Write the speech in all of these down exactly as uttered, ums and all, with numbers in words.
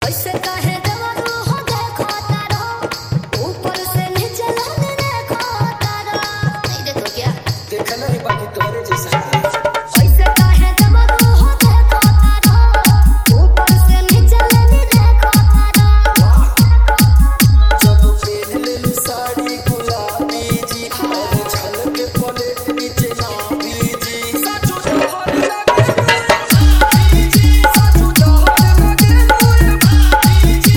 ऐसे काहे देवरू हो देखो तारा, ऊपर से नीचे लाने देखो तारा। नहीं देखो क्या? देखा नहीं बाकी तोरे जैसा है। ऐसे काहे देवरू हो देखो तारा, ऊपर से नीचे लाने देखो तारा। जब पहन ले साड़ी गुलाबी जी और झलक पलट नीचे नाभी जी साचो जहर लगे भाभी जी साचो जहर लगे मोरे भाभी जी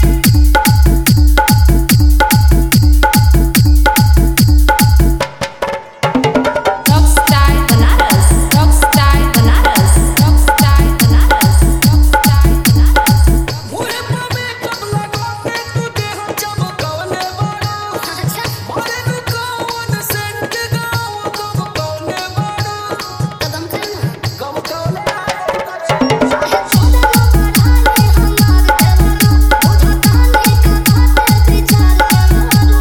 Rockstar Banaras, Rockstar Banaras, Rockstar Banaras, Rockstar Banaras. मुहे पे कब लगाते तू देह चमकौले बड़ा अच्छा मारे नु कौन सेंट गाँव कब कौले बड़ा कदम करना कब कौले चाहे छोड़े लो बढ़ाने हमार देवरू, बुझो ताने का बातें विचार देवरू।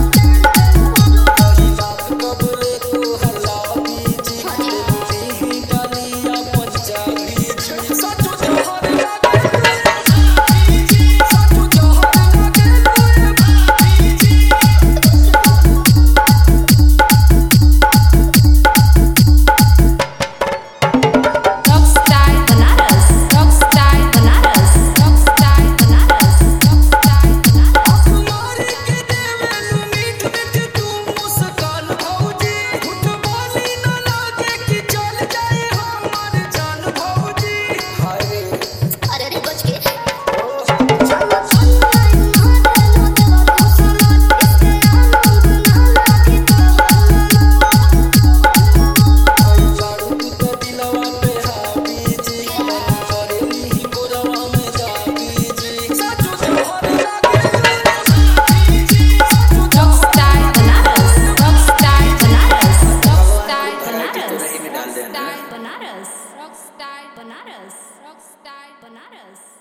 कही बात कब ले तू हल्ला बीजी तेरी ही डालिया पंजाबी जी साचो जहर लगे भाभी जी साचो जहर लगे मोरे भाभी जी Rockstar Banaras, Rockstar Banaras, Rockstar Banaras, Rockstar Banaras. कुमारी के देवेलु मीठ मीठ तू मुस्कान भौजी झूठ बोली न लागे कि चल जाए हमार जान भौजी हाय रे अरे रे बच के चलो ऑनलाइन मारे लो देवरू सामान, इसके आनंद ना लागे तो आई जाड़ू तू तो दिलवा पे हावी जी मन करेली ही गोरवा में जावी जी साचो जहर लगे भाभी जी साचो Rockstar Banaras, Rockstar Banaras, Rockstar Banaras, Rockstar Banaras, Rockstar Banaras, Rockstar Banaras.